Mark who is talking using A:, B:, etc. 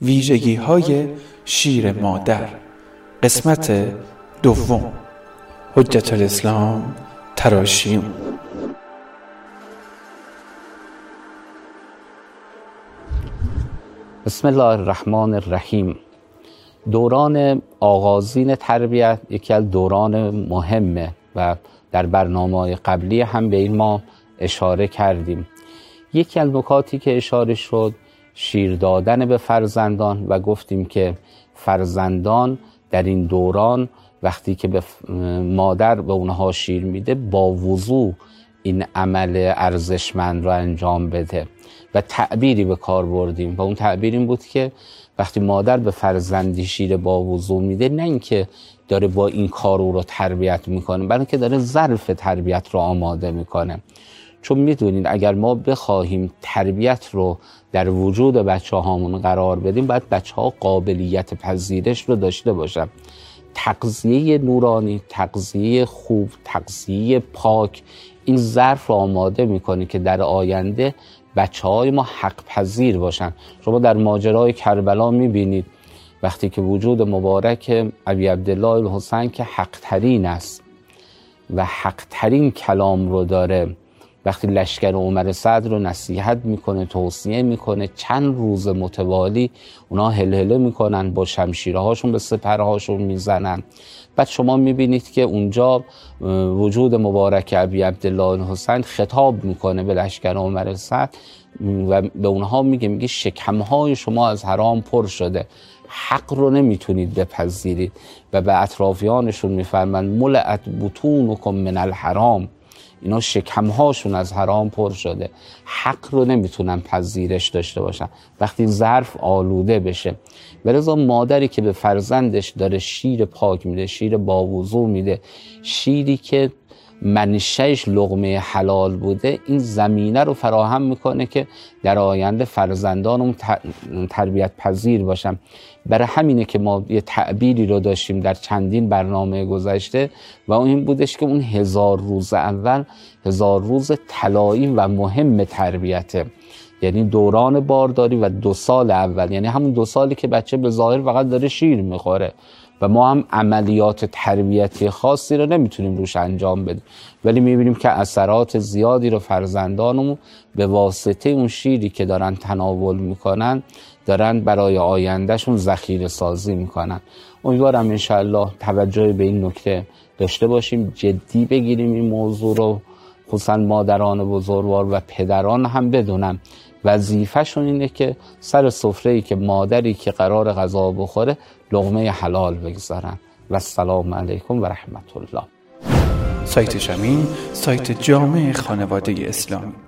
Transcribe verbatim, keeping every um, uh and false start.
A: ویژگی های شیر مادر، قسمت دوم. حجت الاسلام تراشیون.
B: بسم الله الرحمن الرحیم. دوران آغازین تربیت یکی از دوران مهمه و در برنامه‌های قبلی هم به این ما اشاره کردیم. یکی از نکاتی که اشاره شد شیر دادن به فرزندان و گفتیم که فرزندان در این دوران وقتی که به مادر به اونها شیر میده با وضوح این عمل ارزشمند رو انجام بده و تعبیری به کار بردیم و اون تعبیر این بود که وقتی مادر به فرزندی شیر با وضوح میده نه اینکه داره با این کار او رو تربیت میکنه، بلکه داره ظرف تربیت رو آماده میکنه. چون میدونید اگر ما بخواهیم تربیت رو در وجود بچه هامون قرار بدیم باید بچه ها قابلیت پذیرش رو داشته باشن. تغذیه نورانی، تغذیه خوب، تغذیه پاک این ظرف رو آماده میکنه که در آینده بچه های ما حق پذیر باشن. شما در ماجرای کربلا میبینید وقتی که وجود مبارک ابی عبدالله الحسین که حق ترین است و حق ترین کلام رو داره، وقتی لشکر عمر سعد رو نصیحت میکنه، توصیه میکنه، چند روز متوالی اونا هلهله میکنن، با شمشیرهاشون به سپرهاشون میزنن. بعد شما میبینید که اونجا وجود مبارک ابی عبدالله الحسین خطاب میکنه به لشکر عمر سعد و به اونها میگه میگه شکمهای شما از حرام پر شده، حق رو نمیتونید بپذیرید و به اطرافیانشون میفرمند ملئت بطونکم من الحرام، اینا شکمهاشون از حرام پر شده، حق رو نمیتونن پذیرش داشته باشن وقتی ظرف آلوده بشه. ولذا مادری که به فرزندش داره شیر پاک میده، شیر با وضو میده، شیری که منشأش لقمه حلال بوده، این زمینه رو فراهم میکنه که در آینده فرزندانم تربیت پذیر باشن. برای همینه که ما یه تعبیری رو داشتیم در چندین برنامه گذشته و اون این بودش که اون هزار روز اول هزار روز طلایی و مهم تربیته، یعنی دوران بارداری و دو سال اول، یعنی همون دو سالی که بچه به ظاهر فقط داره شیر میخوره و ما هم عملیات تربیتی خاصی رو نمیتونیم روش انجام بدیم، ولی میبینیم که اثرات زیادی رو فرزندانمون به واسطه اون شیری که دارن تناول میکنن دارن برای آیندهشون ذخیره سازی میکنن. امیدوارم انشاءالله توجه به این نکته داشته باشیم، جدی بگیریم این موضوع رو، خصوصا مادران بزرگوار و پدران هم بدونن وظیفه‌شون اینه که سر سفره‌ای که مادری که قرار غذا بخوره لقمه حلال بگذارن. و السلام علیکم و رحمت الله.
A: سایت شمین، سایت جامع خانواده اسلامی.